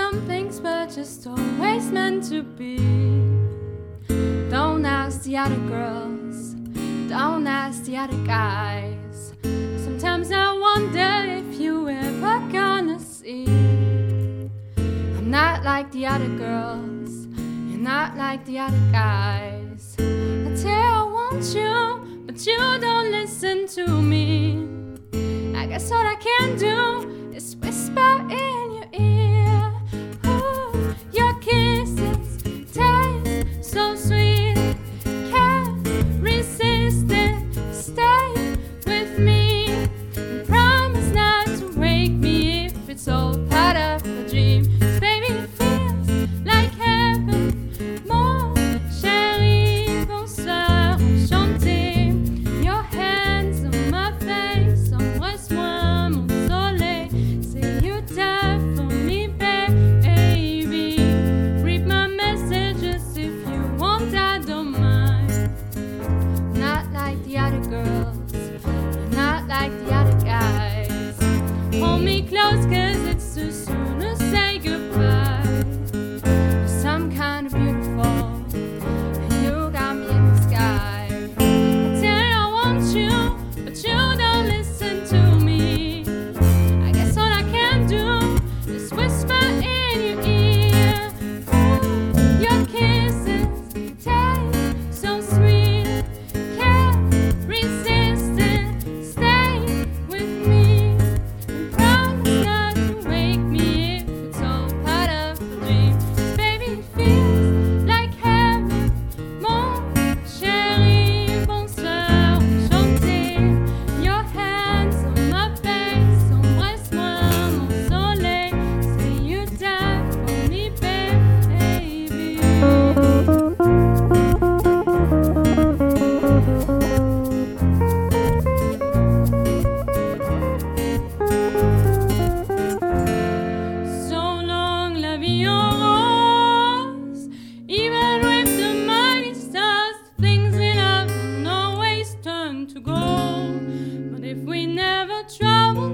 Some things were just always meant to be. Don't ask the other girls, don't ask the other guys. Sometimes I wonder if you ever gonna see. I'm not like the other girls, you're not like the other guys. I tell you I want you, but you don't listen to me. I guess all I can do is whisper in your ear. Ooh, your kisses taste so sweet, can't resist it. Stay with me and promise not to wake me if it's all part of a dream. 'Cause baby, it feels like heaven. Mon chéri, bonsoir, enchanté. Your hands on my face, embrasse-moi, mon soleil. Say you die for me, baby. Read my messages if you want, I don't mind. Not like the other girls, you're not like the other guys. Hold me close, 'cause it's too soon to say goodbye. You're some kind of beautiful, and you got me in the sky. I tell you I want you, but you don't listen to me. I guess all I can do is whisper in your ear. Ooh, your kisses taste so sweet, can't resist it. Stay with me and promise not to wake me if it's all part of a dream. 'Cause baby, it feels like heaven. Mon chéri, bonsoir, enchanté. Your hands on my face, embrasse-moi, mon soleil. Say you die for me, baby. So long la vie en rose, even with the mighty stars, things we love don't always turn to gold. But if we never travel